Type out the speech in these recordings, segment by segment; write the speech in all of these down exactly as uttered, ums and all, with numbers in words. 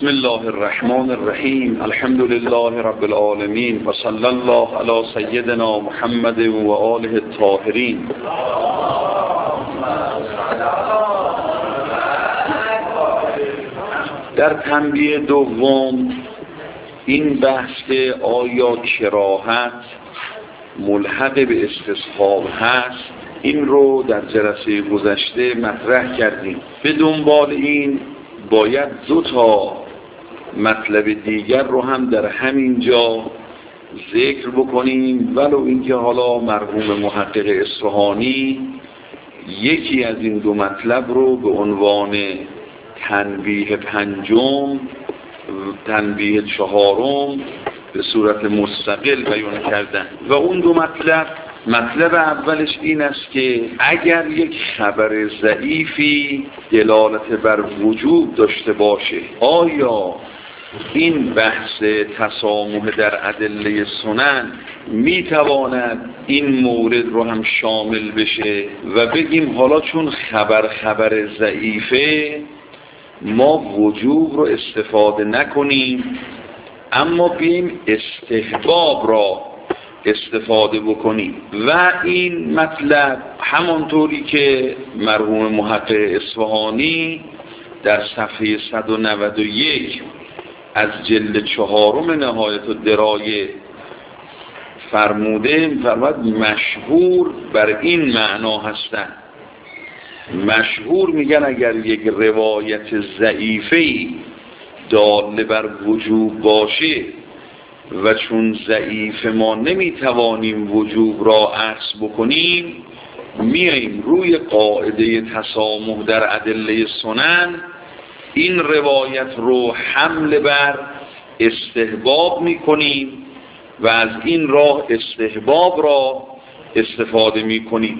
بسم الله الرحمن الرحیم. الحمد لله رب العالمین و صلی الله علی سیدنا محمد و آله الطاهرین. در تنبیه دوم این بحث که آیا کراهت ملحق به استصحاب هست، این رو در جلسه گذشته مطرح کردیم. به دنبال این باید دو تا مطلب دیگر رو هم در همین جا ذکر بکنیم، ولو اینکه حالا مرحوم محقق اصفهانی یکی از این دو مطلب رو به عنوان تنبیه پنجم تنبیه چهارم به صورت مستقل بیان کردن. و اون دو مطلب مطلب اولش این است که اگر یک خبر ضعیفی دلالت بر وجوب داشته باشه، آیا این بحث تسامح در ادله سنن میتواند این مورد رو هم شامل بشه و بگیم حالا چون خبر خبر ضعیفه ما وجوب رو استفاده نکنیم، اما بیم استحباب را استفاده بکنیم. و این مطلب همانطوری که مرحوم محقق اصفهانی در صفحه صد و نود و یک از جلد چهارم نهایت الدرایه فرموده، فرمود مشهور بر این معنا هستند. مشهور میگن اگر یک روایت ضعیفه‌ای دال بر وجوب باشه و چون ضعیف ما نمیتوانیم وجوب را عکس بکنیم، میاییم روی قاعده تسامح در ادله سنن این روایت رو حمل بر استحباب میکنیم و از این راه استحباب را استفاده میکنیم.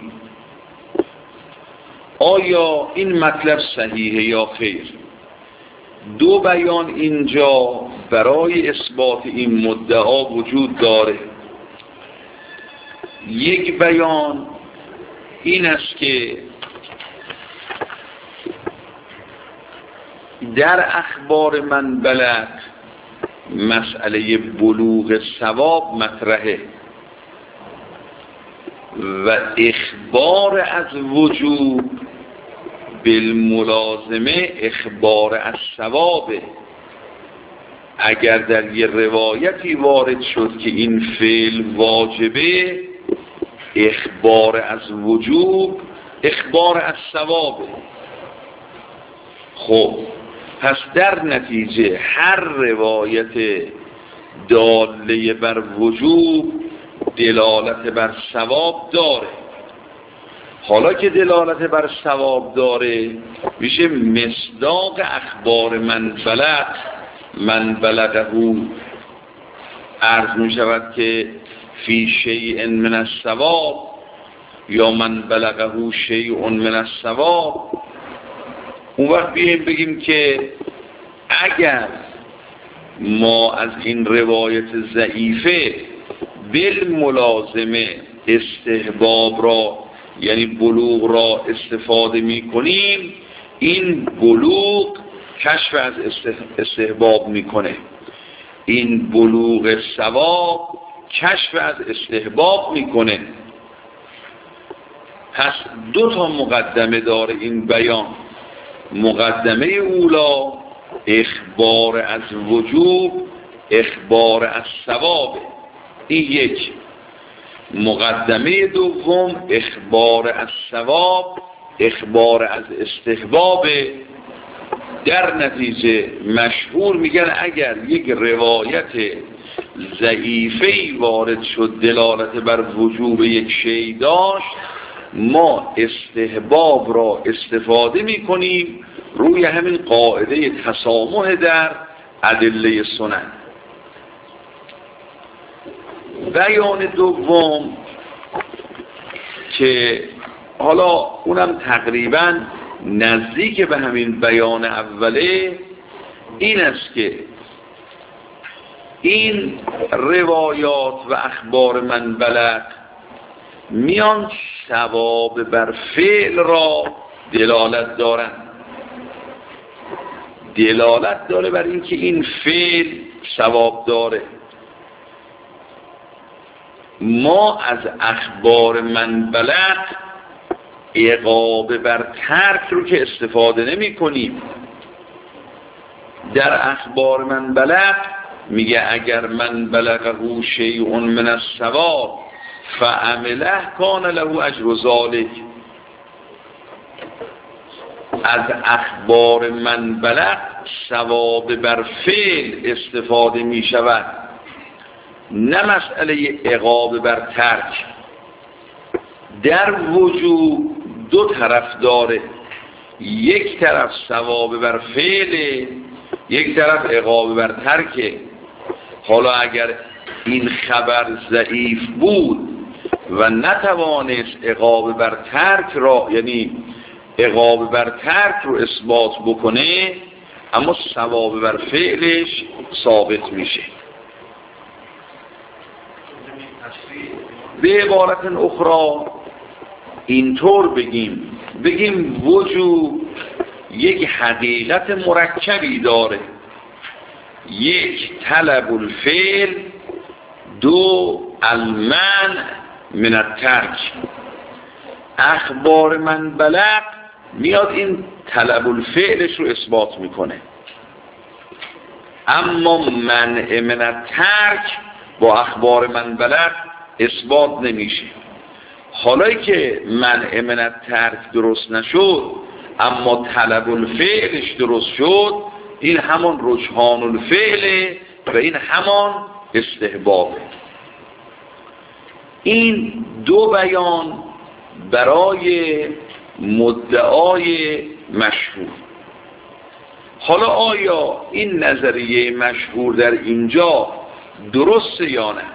آیا این مطلب صحیحه یا خیر؟ دو بیان اینجا برای اثبات این مدعا وجود داره. یک بیان این است که در اخبار من بلغ مسئله بلوغ ثواب مطرحه و اخبار از وجوب بالملازمه اخبار از ثوابه. اگر در یه روایتی وارد شد که این فعل واجبه، اخبار از وجوب اخبار از ثوابه. خب پس در نتیجه هر روایت داله بر وجوب دلالت بر ثواب داره. حالا که دلالت بر ثواب داره میشه مصداق اخبار من بلغ من بلغه عرض می شود که فی شیء من الثواب یا من بلغه شیء من الثواب. اون وقت بیاییم بگیم که اگر ما از این روایت ضعیفه بالملازمه استحباب را یعنی بلوغ را استفاده می کنیم، این بلوغ کشف از استحباب میکنه. این بلوغ ثواب کشف از استحباب میکنه. پس دو تا مقدمه داره این بیان. مقدمه اولا اخبار از وجوب اخبار از ثواب، این یک. مقدمه دوم اخبار از ثواب اخبار از استحباب. در نتیجه مشهور میگن اگر یک روایت ضعیفه‌ای وارد شد دلالت بر وجوب یک شیء داشت، ما استحباب را استفاده میکنیم روی همین قاعده تسامح در ادله سنن. بیان دوم که حالا اونم تقریبا نزدیک به همین بیان اوله، این است که این روایات و اخبار من بلغ میان ثواب بر فعل را دلالت دارند. دلالت داره بر اینکه این فعل ثواب داره. ما از اخبار من بلغ عقاب بر ترک رو که استفاده نمی کنیم. در اخبار من بلغ میگه اگر من بلغه شیء من الثواب فعمله کان له اجر ذلک. از اخبار من بلغ ثواب بر فعل استفاده می شود، نه مسئله عقاب بر ترک. در وجود دو طرف داره، یک طرف ثواب بر فعل، یک طرف عقاب بر ترک. حالا اگر این خبر ضعیف بود و نتوانست عقاب بر ترک را، یعنی عقاب بر ترک رو اثبات بکنه، اما ثواب بر فعلش ثابت میشه. به عبارت اخرى اینطور بگیم بگیم وجود یک حقیقت مرکبی داره، یک طلب الفعل، دو المنع من الترک. اخبار من بلغ میاد این طلب الفعلش رو اثبات میکنه، اما منع من الترک با اخبار من بلغ اثبات نمیشه. حالایی که منع من الترک درست نشد اما طلب الفعلش درست شد، این همان رجحان الفعله و این همان استحبابه. این دو بیان برای مدعای مشهور. حالا آیا این نظریه مشهور در اینجا درسته یا نه؟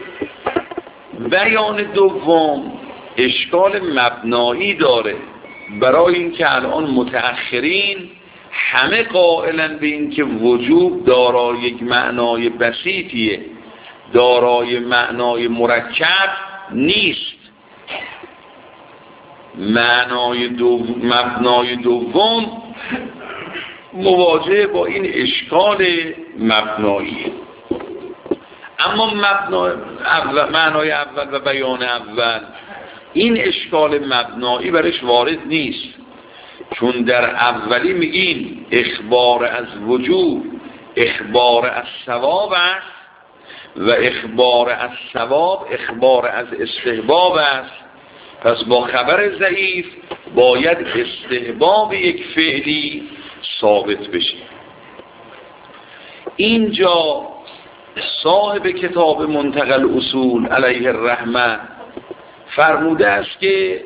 بیان دوم اشکال مبنایی داره، برای اینکه الان متأخرین همه قائلن به اینکه وجوب دارای یک معنای بسیطیه، دارای معنای مرکب نیست. معنای دو... مبنای دوم مواجه با این اشکال مبنایی، اما مبنا... اول... معنای اول و بیان اول این اشکال مبنایی برش وارد نیست، چون در اولی میگین اخبار از وجوب اخبار از ثواب است و اخبار از ثواب اخبار از استحباب است. پس با خبر ضعیف باید استحباب یک فعلی ثابت بشه. اینجا صاحب کتاب منتقل اصول علیه الرحمه فرموده است که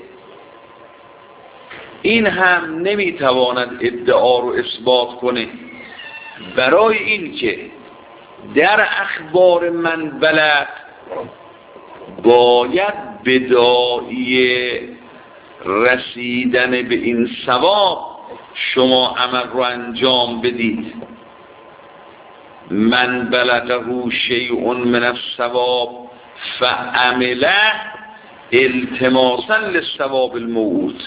این هم نمیتواند ادعا رو اثبات کنه، برای این که در اخبار من بلغ باید بداعی رسیدن به این ثواب شما عمل رو انجام بدید. من بلغه شیء من الثواب فعمله التماسا للثواب الموعود.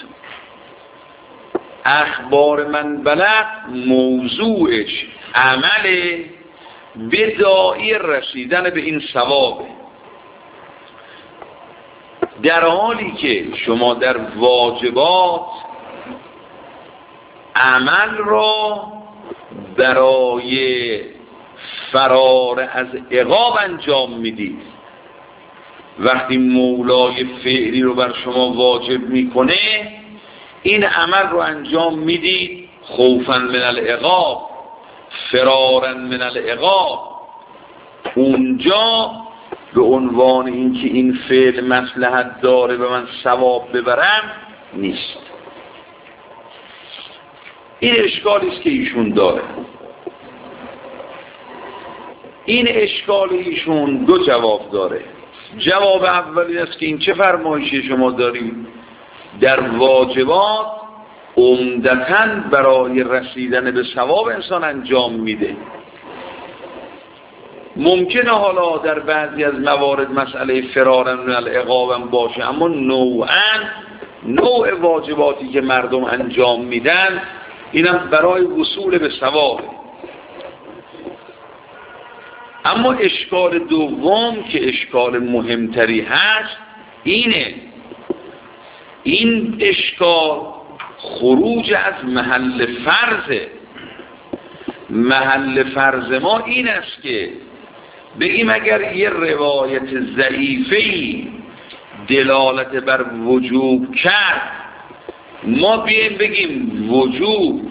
اخبار من بلغ موضوعش عمل بداعی رسیدن به این ثوابه، در حالی که شما در واجبات عمل را برای فرار از عقاب انجام میدید. وقتی مولای فعلی رو بر شما واجب میکنه این عمل رو انجام میدید خوفا من العقاب، فرارا من العقاب. اونجا به عنوان اینکه این فعل مصلحت داره و من ثواب ببرم نیست. این اشکالی است که ایشون داره. این اشکال ایشون دو جواب داره. جواب اولی است که این چه فرمایشی شما دارید؟ در واجبات عمدتاً برای رسیدن به ثواب انسان انجام میده. ممکنه حالا در بعضی از موارد مسئله فرارن من العقاب هم باشه، اما نوعاً نوع واجباتی که مردم انجام میدن اینم برای وصول به ثواب. اما اشکال دوم که اشکال مهمتری هست اینه، این اشکال خروج از محل فرضه. محل فرض ما این است که بگیم اگر یه روایت ضعیفه‌ای دلالت بر وجوب کرد، ما بیایم بگیم وجوب،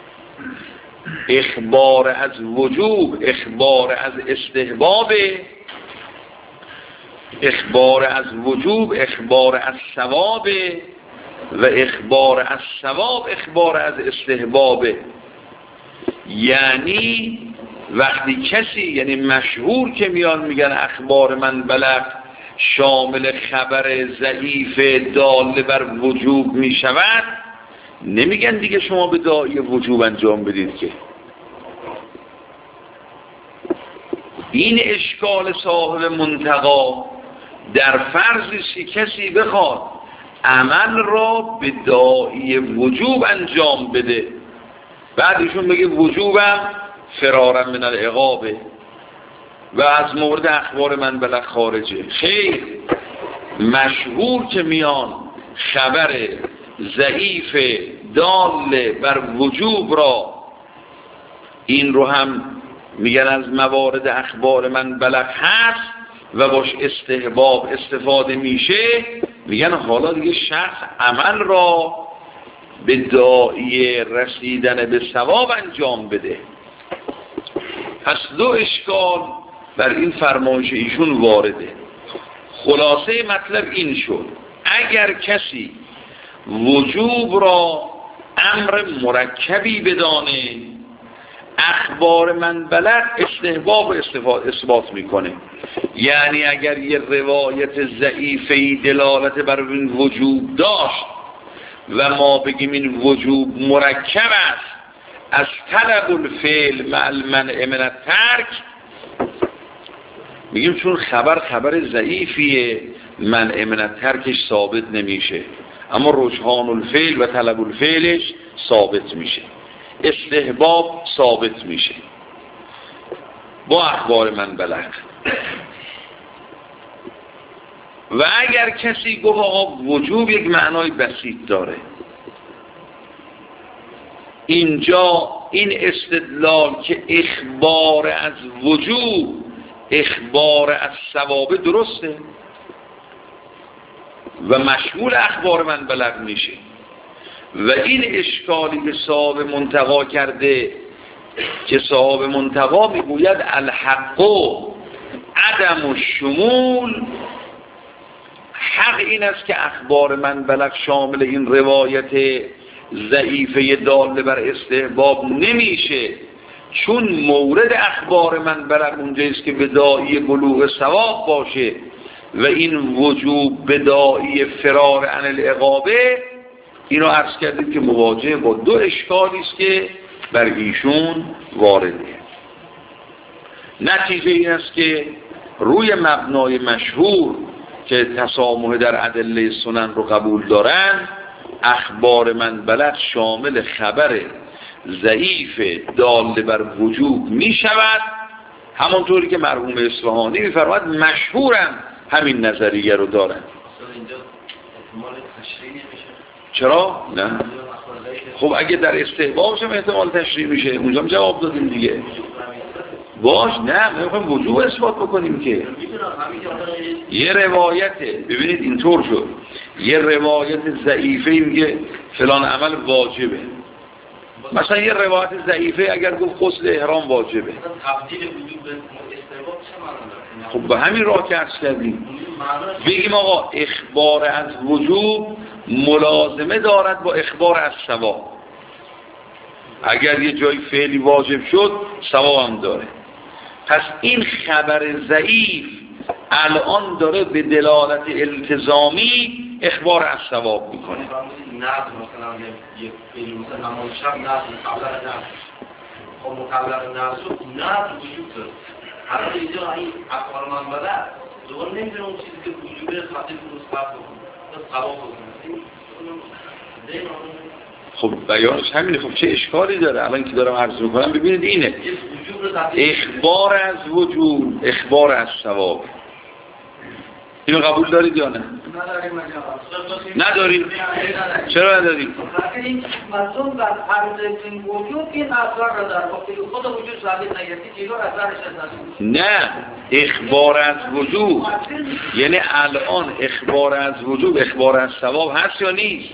اخبار از وجوب اخبار از استحباب، اخبار از وجوب اخبار از ثواب و اخبار از ثواب اخبار از استحباب. یعنی وقتی کسی، یعنی مشهور که میان میگن اخبار من بلغ شامل خبر ضعیف دال بر وجوب میشود، نمیگن دیگه شما به داعی وجوب انجام بدید که. این اشکال صاحب منتقا در فرضی که کسی بخواد عمل را به داعی وجوب انجام بده، بعد ایشون بگه وجوبم فرارم من العقابه و از مورد اخبار من بلغ خارجه. خیر، مشهور که میان خبر ضعیف دال بر وجوب را، این رو هم میگن از موارد اخبار من بلغ هست و باش استحباب استفاده میشه، میگن حالا دیگه شخص عمل را به داعی رسیدن به ثواب انجام بده. پس دو اشکال بر این فرمایش ایشون وارده. خلاصه مطلب این شد اگر کسی وجوب را امر مرکبی بدانه، اخبار من بلغ استحباب و اثبات میکنه. یعنی اگر یه روایت ضعیفی دلالت بر این وجوب داشت و ما بگیم این وجوب مرکب است از طلب الفعل مع المنع من الترک، میگیم چون خبر خبر ضعیفیه منع من الترکش ثابت نمیشه، اما رجحان الفعل و طلب الفعلش ثابت میشه، استحباب ثابت میشه با اخبار من بلغ. و اگر کسی گفت آقا وجوب یک معنای بسیط داره، اینجا این استدلال که اخبار از وجوب اخبار از ثواب درسته و مشمول اخبار من بلغ میشه، و این اشکالی که صاحب منتقا کرده که صاحب منتقا میگوید الحق عدم الشمول، حق این است که اخبار من بلغ شامل این روایت ضعیفه دال بر استحباب نمیشه، چون مورد اخبار من بلغ اونجاییست که بداعی بلوغ ثواب باشه و این وجوب بداعی فرار عن العقابه. اینو عرض کردیم که مواجه با دو اشکالی است که بر ایشون وارده. نتیجه این است که روی مبنای مشهور که تسامح در ادله سنن رو قبول دارن، اخبار من بلغ شامل خبر ضعیف دال بر وجوب می شود، همانطوری که مرحوم اصفهانی می فرماید مشهورم همین نظریه رو دارن. چرا؟ نه. خب اگه در استحبابش هم احتمال تشریح میشه، اونجا هم جواب دادیم دیگه. باش، نه ما میخوایم وجوب اثبات بکنیم که یه روایته، ببینید اینطور شد، یه روایت ضعیفه میگه فلان عمل واجبه، مثلا یه روایت ضعیفه اگر گفت غسل احرام واجبه، خب به همین راه که عرض کردیم بگیم آقا اخبار از وجوب ملازمه دارد با اخبار از ثواب. اگر یه جای فعلی واجب شد ثواب هم داره. پس این خبر ضعیف الان داره به دلالت التزامی اخبار از ثواب میکنه. نه مثلا یک فعلی مثلا همون شب نه مقابل نه خب مقابل نه نه وجود داره. حالا اینجا این اخبار من بده دوباره نمیدونه اون چیزی که وجوده خاطر اون اثبات بکنه، ثواب بکنه. خب بیانش همینه. خب چه اشکالی داره؟ الان که دارم عرض میکنم ببینید اینه اخبار از وجود، اخبار از ثواب. اینو قبول دارید یا نه؟ ندارید. چرا ندارید؟ این مصوم بر فرض این وجود این اثر را در وقتی خود وجود ثابت نگردی جلو اثرش نه، اخبار از وجود یعنی الان اخبار از وجود اخبار از ثواب هست یا نیست؟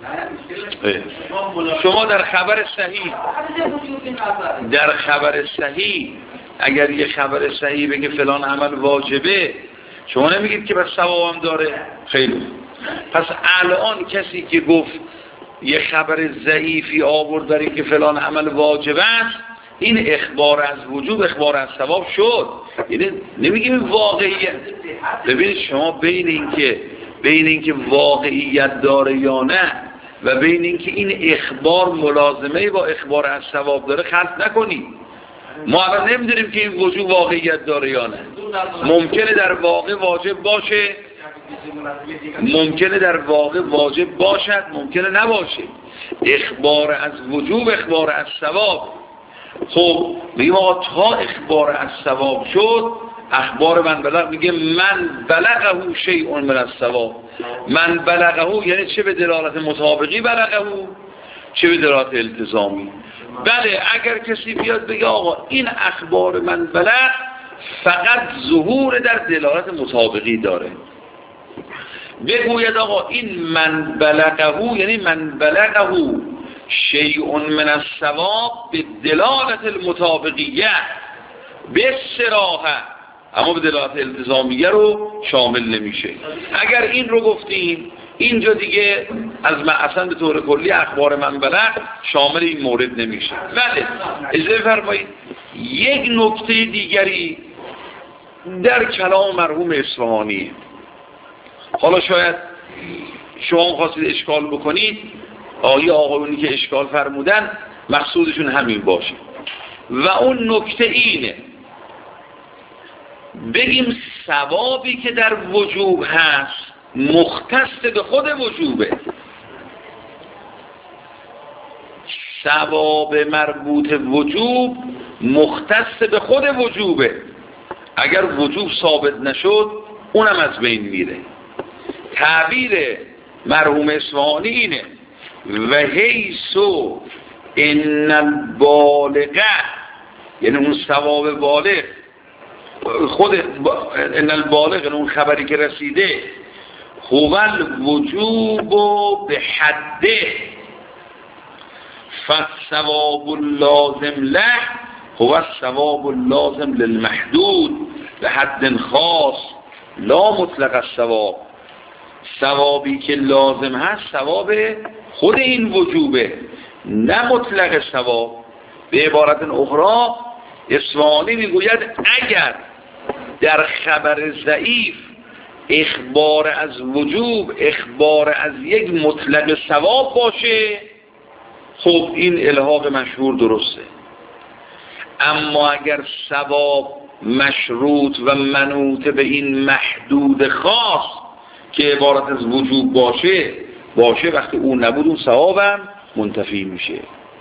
شما در خبر صحیح در خبر صحیح اگر یه خبر صحیح بگه فلان عمل واجبه، شما نمیگید که بس ثواب هم داره؟ خیلی. پس الان کسی که گفت یه خبر ضعیفی آورد در این که فلان عمل واجب است، این اخبار از وجوب اخبار از ثواب شد. یعنی نمیگیم واقعیت. ببینید شما بین این که بین این که واقعیت داره یا نه و بین این که این اخبار ملازمه با اخبار از ثواب داره خلط نکنید. ما الان نمیدونیم که این وجوب واقعیت داره یا نه. ممکنه در واقع واجب باشه، ممکنه در واقع واجب باشد، ممکنه نباشه. اخبار از وجوب اخبار از ثواب. خب میگیم آقا تا اخبار از ثواب شد، اخبار من بلغ میگه من بلغه شیء من الثواب. من بلغه یعنی چه به دلالت مطابقی بلغه، چه به دلالت التزامی. بله اگر کسی بیاد بگه آقا این اخبار من بلغ فقط ظهور در دلالت مطابقی داره، بگوید آقا این من بلغه یعنی من بلغه شیء من الثواب به دلالت المطابقیه به صراحه، اما به دلالت التزامیه رو شامل نمیشه. اگر این رو گفتیم اینجا دیگه از اصلا به طور کلی اخبار من بلغ شامل این مورد نمیشه. بله اجازه فرمایید یک نکته دیگری در کلام مرحوم اصفهانی، حالا شاید شما خواستید اشکال بکنید، آیه آقایونی که اشکال فرمودن مقصودشون همین باشه و اون نکته اینه بگیم ثوابی که در وجوب هست مختص به خود وجوبه. ثواب مربوط وجوب مختص به خود وجوبه. اگر وجوب ثابت نشد اونم از بین میره. تعبیر مرحوم اصفهانی اینه و حیثو ان البالغه، یعنی اون ثواب بالغ خود ان البالغ اون خبری که رسیده هو الوجوب به حده فالثواب اللازم له هو الثواب اللازم للمحدود به حد خاص لا مطلق الثواب. ثوابی که لازم هست ثواب خود این وجوبه نه مطلق ثواب. به عبارت اخرى اصفهانی میگوید اگر در خبر ضعیف اخبار از وجوب اخبار از یک مطلق ثواب باشه، خب این الحاق مشهور درسته. اما اگر ثواب مشروط و منوط به این محدود خاص که عبارت از وجوب باشه باشه وقتی اون نبود اون ثوابم منتفی میشه.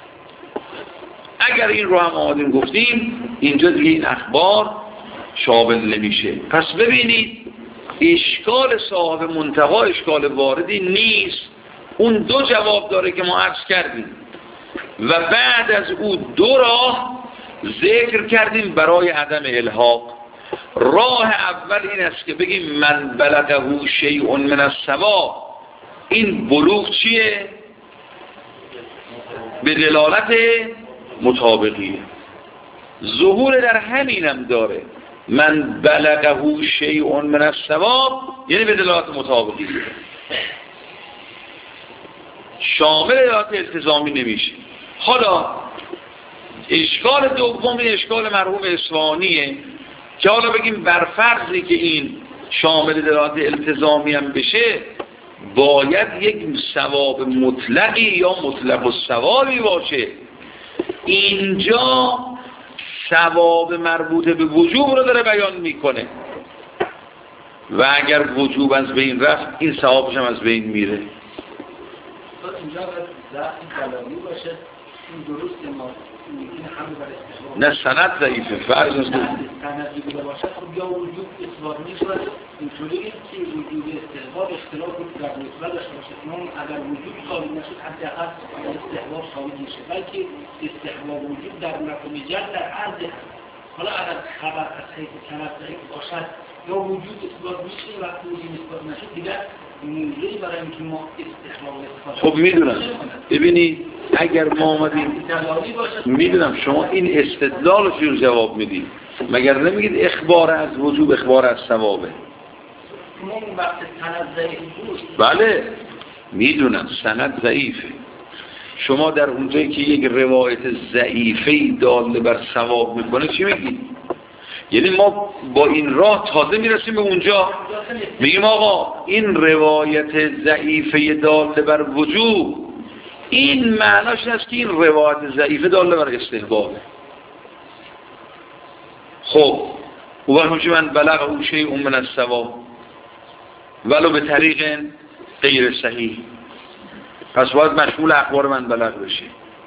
اگر این رو هم آمدیم گفتیم اینجا دیگه این اخبار شامل نمیشه. پس ببینید اشکال صاحب منتقا اشکال واردی نیست، اون دو جواب داره که ما عرض کردیم و بعد از او دو راه ذکر کردیم برای عدم الحاق. راه اول این است که بگیم من بلغه شیء من الثواب، این بلوغ چیه؟ به دلالت مطابقیه. ظهور در همینم داره من بلغه شیء من الثواب یعنی به دلالت مطابقیه، شامل دلالت التزامی نمیشه. حالا اشکال دوم اشکال مرحوم اصفهانیه که حالا بگیم بر فرضی که این شامل دلالت التزامی هم بشه باید یک ثواب مطلقی یا مطلق الثوابی باشه. اینجا ثواب مربوط به وجوب رو داره بیان میکنه و اگر وجوب از بین رفت این ثوابش هم از بین میره. اینجا باید ضعف کلامی باشه. این درسته ما این همه بر استحباب نه سند ضعیفه فرض است سندی بوده باشد خب یا وجود اثبات میشود اینطوری که وجود استحباب اختلاف رو در نسبت داشته باشه اون اگر وجود ثابت نشد حداقل استحباب ثابت میشه بلکه استحباب وجود در مفهوم جد در عرض حالا اگر خبر از حیث سند ضعیف باشد یا وجود اثبات میشه وقتی وجود اثبات نشد دیگر موضوعی برای اینکه ما استحباب استفاده خب میدونم ببینید اگر ما آمدیم میدونم شما این استدلال رو جواب میدید مگر نمیگید اخبار از وجوب اخبار از ثوابه بله میدونم سند ضعیفه شما در اونجایی که یک روایت ضعیفه داله بر ثواب میکنه چی میگید؟ یعنی ما با این راه تازه میرسیم به اونجا میگیم آقا این روایت ضعیفه داله بر وجوب این معناش است که این روایت ضعیفه داله بر استحبابه. خب و وقتی من بلغ او شیء من الثواب ولو به طریق غیر صحیح پس باید مشمول اخبار من بلغ بشه.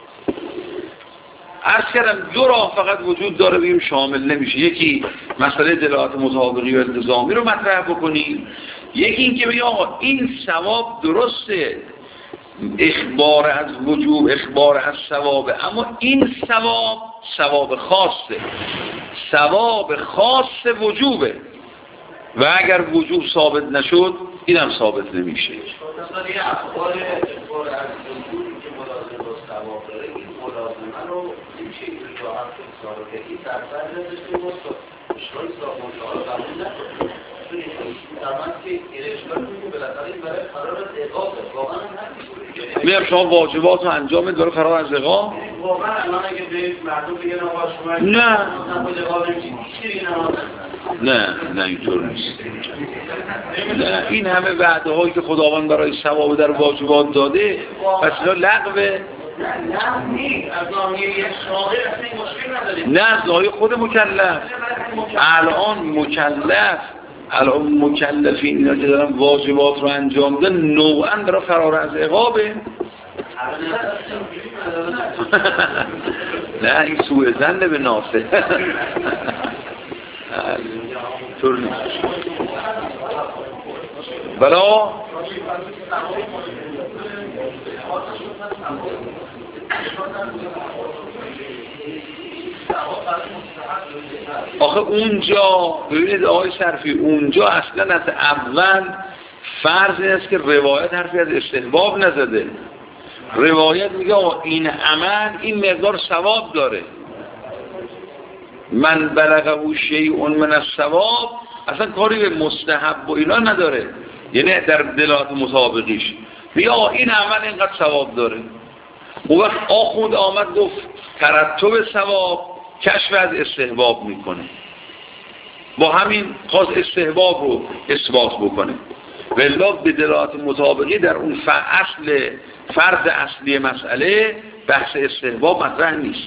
عرض کردم دو راه فقط وجود داره بگیم شامل نمیشه. یکی مسئله دلالت مطابقی و التزامی رو مطرح بکنیم، یکی این که بگیم آقا این ثواب درسته اخبار از وجوب اخبار از ثوابه، اما این ثواب ثواب خاصه، ثواب خاص وجوبه و اگر وجوب ثابت نشد اینم ثابت نمیشه. اخبار اخبار از وجوب که ملازم با ثواب داره این ملازمه رو این شکلی رو هم اصرار کردی در سر نداشته باشه اشکال ثابت مطالعه قبول نکنه زمان که اشکال میگه بالاخره این برای قرار از اقامه واقعا هم همین میگم شما واجبات رو انجام بدید برای قرار از اقامه واقعا الان اگه به مردم بگن آقا شما نه نه نه اینطور نیست. نه این همه وعده هایی که خداوند برای ثواب در واجبات داده پس اینا لغوه. نه از ناحیه خود مکلف الان مکلف الان مکلفین اینا که دارن واجبات رو انجام دادن نوعا برای فرار از عقابه. نه این سوء ظن به ناصر طور نیست. بلا آخه اونجا ببینید آقای شرفی اونجا اصلا از اول فرض این است که روایت حرفی از استحباب نزده. روایت میگه آقا این عمل این مقدار ثواب داره، من بلغه او شیء من الثواب اصلا کاری به مستحب و اینا نداره، یعنی در دلالت مطابقیش میگه آقا این عمل اینقدر ثواب داره. اون وقت آخوند آمد گفت ترتب ثواب کشف از استحباب میکنه، با همین خواست استحباب رو اثبات بکنه. والله به دلالت مطابقی در اون اصل فرض اصلی مسئله بحث استحباب مطرح نیست.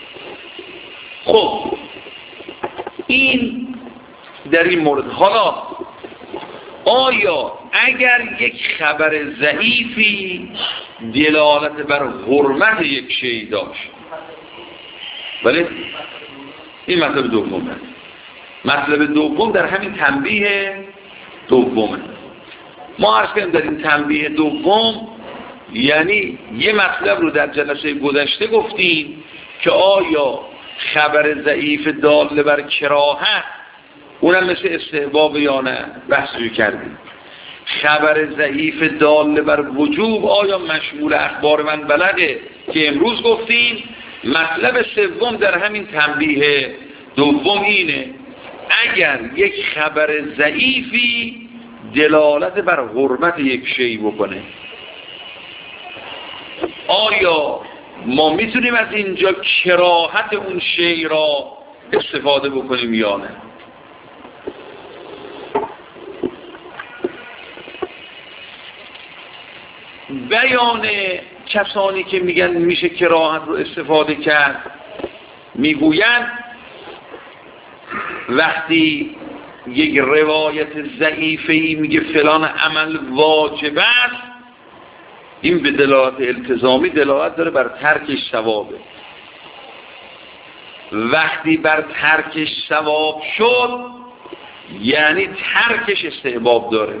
خب این در این مورد. حالا آیا اگر یک خبر ضعیفی دلالت بر حرمت یک شیء داشت، ولی این مطلب دومه. مطلب دوم در همین تنبیه دومه. ما عرض کردیم در این تنبیه دوم یعنی یه مطلب رو در جلسه گذشته گفتیم که آیا خبر ضعیف داله بر کراهت اونم مثل استحباب یا نه بحثی کردیم. خبر ضعیف داله بر وجوب آیا مشمول اخبار من بلغه که امروز گفتیم. مطلب سوم در همین تنبیه دوم اینه اگر یک خبر ضعیفی دلالت بر حرمت یک شیء بکنه آیا ما میتونیم از اینجا کراهت اون شیء را استفاده بکنیم یا نه؟ بیان کسانی که میگن میشه کراهت رو استفاده کرد میگویند وقتی یک روایت ضعیفه‌ای میگه فلان عمل واجب است این به دلالت التزامی دلالت داره بر ترکش ثوابه. وقتی بر ترکش ثواب شد یعنی ترکش استحباب داره.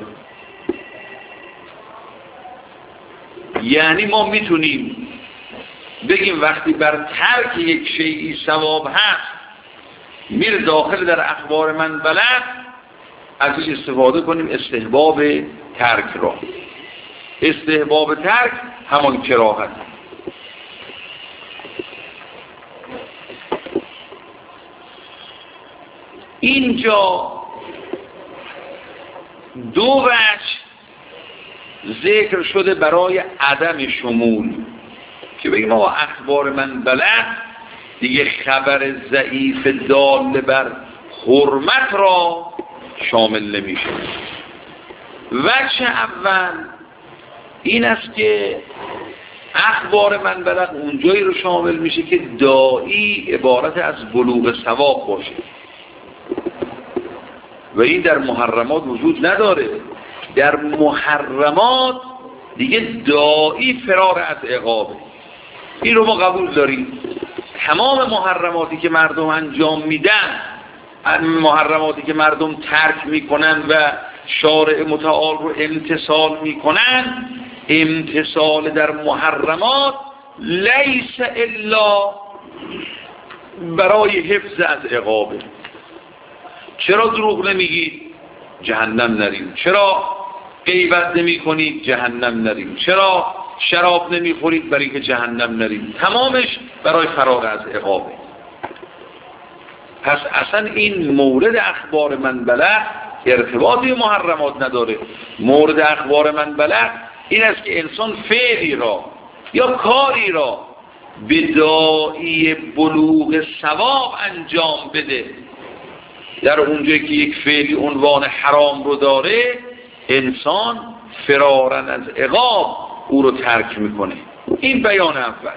یعنی ما میتونیم بگیم وقتی بر ترک یک شیئی ثواب هست میره داخل در اخبار من بلد، ازش استفاده کنیم استحباب ترک را. استحباب ترک همان کراهت. اینجا دو وجه ذکر شده برای عدم شمول، که بگیم آقا اخبار من بلد دیگه خبر ضعیف دال بر حرمت را شامل نمیشه. وجه اول این است که اخبار من بلد اونجایی رو شامل میشه که داعی عبارت از بلوغ ثواب باشه و این در محرمات وجود نداره. در محرمات دیگه داعی فرار از عقابه. این رو ما قبول داریم. تمام محرماتی که مردم انجام میدن، محرماتی که مردم ترک میکنن و شارع متعال رو امتثال میکنن، امتثال در محرمات لیس الا برای حفظ از عقابه. چرا دروغ نمیگید؟ جهنم نریم. چرا غیبت نمی کنید؟ جهنم نریم. چرا شراب نمی خورید؟ برای که جهنم نریم. تمامش برای فرار از عقابه. پس اصلا این مورد اخبار من بلد ارتباطی محرمات نداره. مورد اخبار من بلد این است که انسان فعلی را یا کاری را به داعی بلوغ ثواب انجام بده. در اونجایی که یک فعلی عنوان حرام رو داره، انسان فرارن از عقاب او رو ترک میکنه. این بیان اول.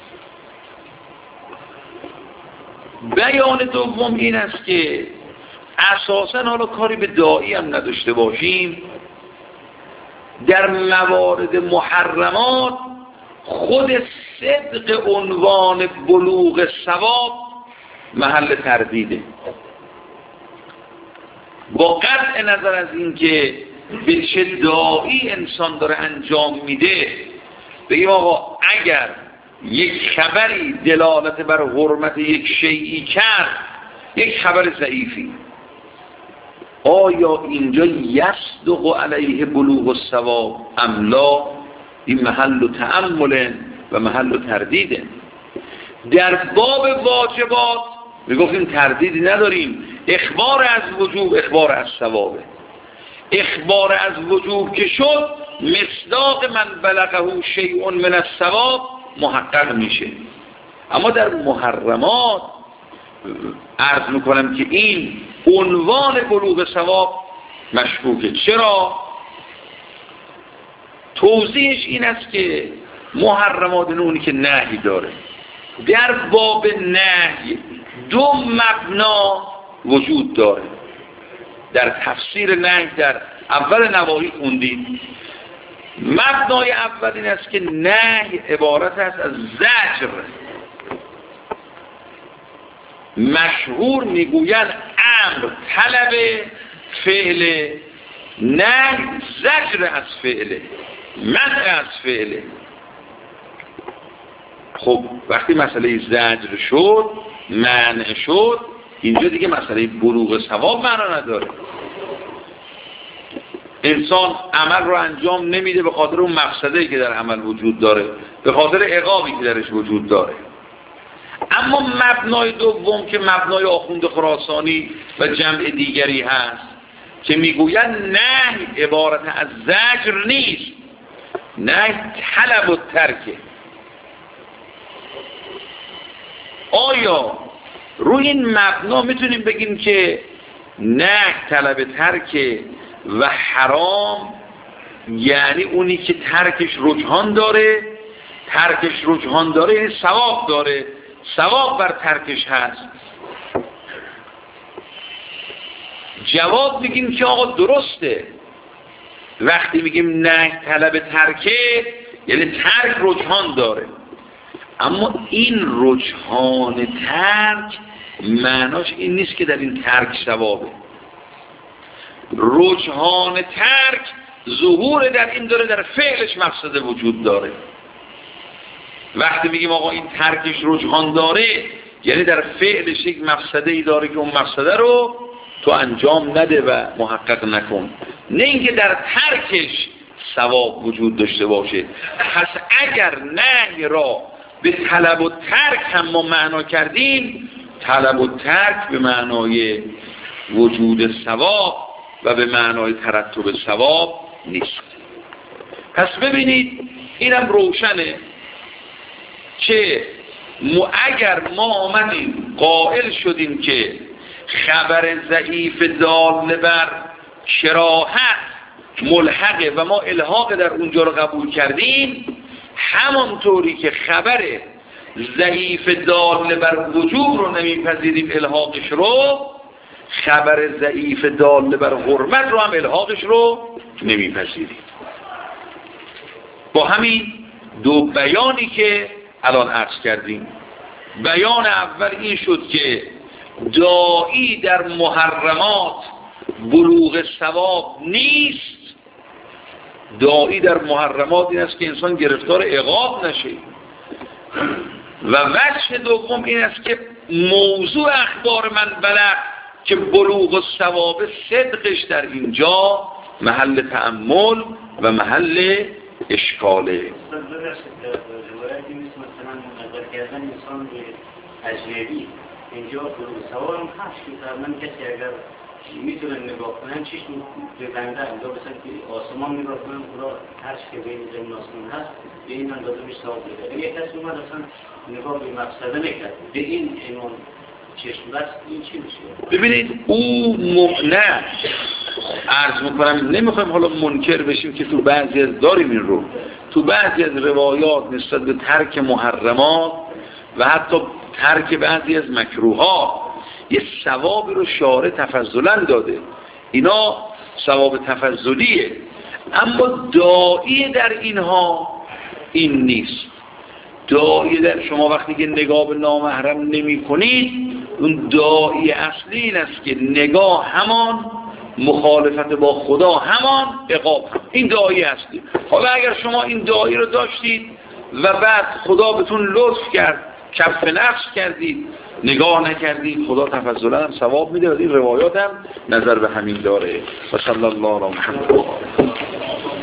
بیان دوم این است که اساساً حالا کاری به داعی هم نداشته باشیم، در موارد محرمات خود صدق عنوان بلوغ ثواب محل تردیده. با قطع نظر از این که به چه داعی انسان داره انجام میده، بگیم آقا اگر یک خبری دلالت بر حرمت یک شیئی کرد، یک خبر ضعیفی، آیا اینجا یصدق علیه بلوغ الثواب ام لا؟ این محل تأمل و محل تردیده. در باب واجبات میگفتیم تردیدی نداریم، اخبار از وجوب اخبار از ثوابه. اخبار از وجوب که شد مصداق من بلغه شیء من الثواب محقق میشه. اما در محرمات عرض میکنم که این عنوان بلوغ ثواب مشکوکه. چرا؟ توضیحش این است که محرمات اونی که نهی داره، در باب نهی دو مبنا وجود داره. در تفسیر نهی در اول نواهی خوندید. مبنای اول این است که نهی عبارت است از زجر. مشهور میگویند امر طلب فعل، نهی زجر از فعل، منع از فعل. خب وقتی مسئله زجر شد، منع شد، اینجا دیگه مسئله بلوغ ثواب معنا نداره. انسان عمل رو انجام نمیده به خاطر اون مقصدی که در عمل وجود داره، به خاطر عقابی که درش وجود داره. اما مبنای دوم که مبنای آخوند خراسانی و جمع دیگری هست که میگویند نهی عبارت از زجر نیست، نهی طلب و ترکه. آیا روی این مبنا میتونیم بگیم که نهی طلب ترکه و حرام یعنی اونی که ترکش رجحان داره، ترکش رجحان داره یعنی ثواب داره، ثواب بر ترکش هست؟ جواب میگیم که آقا درسته. وقتی میگیم نه طلب ترکه یعنی ترک رجحان داره، اما این رجحان ترک معناش این نیست که در این ترک ثوابه. رجحان ترک ظهور در این داره در فعلش مفسده وجود داره. وقتی میگیم آقا این ترکش رجحان داره، یعنی در فعلش یک مفسده ای داره که اون مفسده رو تو انجام نده و محقق نکن، نه اینکه در ترکش ثواب وجود داشته باشه. پس اگر نهی را به طلب و ترک هم ما معنا کردیم، طلب و ترک به معنای وجود ثواب و به معنای ترتب ثواب نیست. پس ببینید اینم روشنه که اگر ما آمدیم قائل شدیم که خبر ضعیف دال بر کراهت ملحقه و ما الحاق در اونجا رو قبول کردیم، همانطوری که خبر ضعیف دال بر وجوب رو نمیپذیریم الحاقش رو، خبر ضعیف دال بر حرمت رو هم الحاقش رو نمیپذیریم. با همین دو بیانی که الان عرض کردیم، بیان اول این شد که داعی در محرمات بلوغ ثواب نیست. داعی در محرمات این است که انسان گرفتار عقاب نشه. و وجه دوم این است که موضوع اخبار من بلغ که بلوغ ثواب صدقش در اینجا محل تأمل و محل اشکاله. روایتی مثل مثلا نظر کردن انسان اجنبی اینجا بلوغ ثواب هم هست که من کسی اگر میتونن نگاه کنن چشم ببندن یا مثلا که آسمان نگاه کنن خدا هر چی که بین زمین آسمان هست به این اندازه میشه ثواب بده. اگه کسی اومد اصلا نگاه به مفسده نکرد به این عنوان چشم بس، این چی میشه؟ ببینید او معنی عرض میکنم، نمیخوایم حالا منکر بشیم که تو بعضی از داریم این رو، تو بعضی از روایات نسبت به ترک محرمات و حتی ترک بعضی از مکروها یه ثوابی رو شارع تفضلا داده، اینا ثواب تفضلیه، اما داعی در اینها این نیست. داعی در شما وقتی که نگاه به نامحرم نمی کنید، اون داعی اصلی این است که نگاه همان، مخالفت با خدا همان، عقاب هم. این داعی اصلی. حالا اگر شما این داعی رو داشتید و بعد خدا بهتون لطف کرد، کف نفس کردید، نگاه نکردید، خدا تفضلا هم ثواب میده. این روایات هم نظر به همین داره. و صلی الله علی محمد.